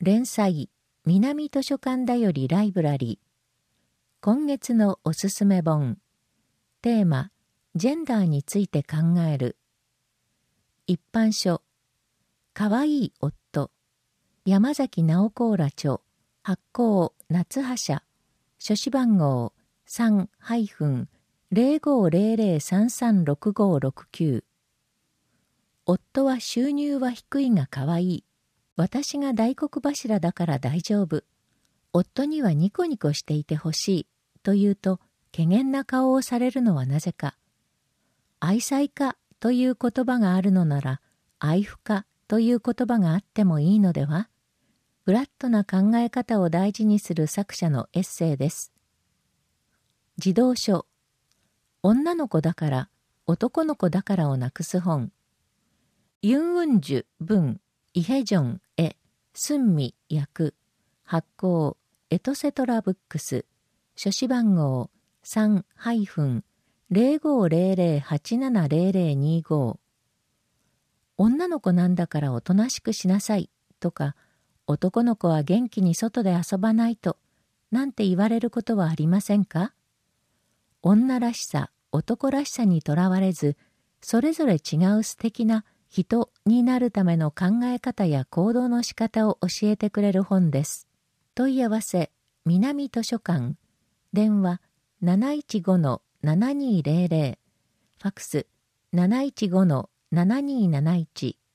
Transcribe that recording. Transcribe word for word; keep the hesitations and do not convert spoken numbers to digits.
連載南図書館だよりライブラリー。今月のおすすめ本。テーマ、ジェンダーについて考える。一般書、かわいい夫。山崎直子ら著。発行夏葉社。書誌番号 さん ゼロごゼロゼロさんさんろくごろくきゅう。夫は収入は低いがかわいい。私が大黒柱だから大丈夫。夫にはニコニコしていてほしい。と言うと、怪訝な顔をされるのはなぜか。愛妻家という言葉があるのなら、愛婦家という言葉があってもいいのでは？フラットな考え方を大事にする作者のエッセイです。児童書、女の子だから、男の子だからをなくす本。ユン・ウンジュ文、イヘジョン絵、スンミ訳、発行、エトセトラブックス、書誌番号 さん ゼロごゼロゼロはちななゼロゼロにご。女の子なんだからおとなしくしなさいとか、男の子は元気に外で遊ばないと、なんて言われることはありませんか？女らしさ、男らしさにとらわれず、それぞれ違う素敵な人になるための考え方や行動の仕方を教えてくれる本です。問い合わせ、南図書館、電話 なないちごのななにゼロゼロ、ファクス なないちごのななにーなないち。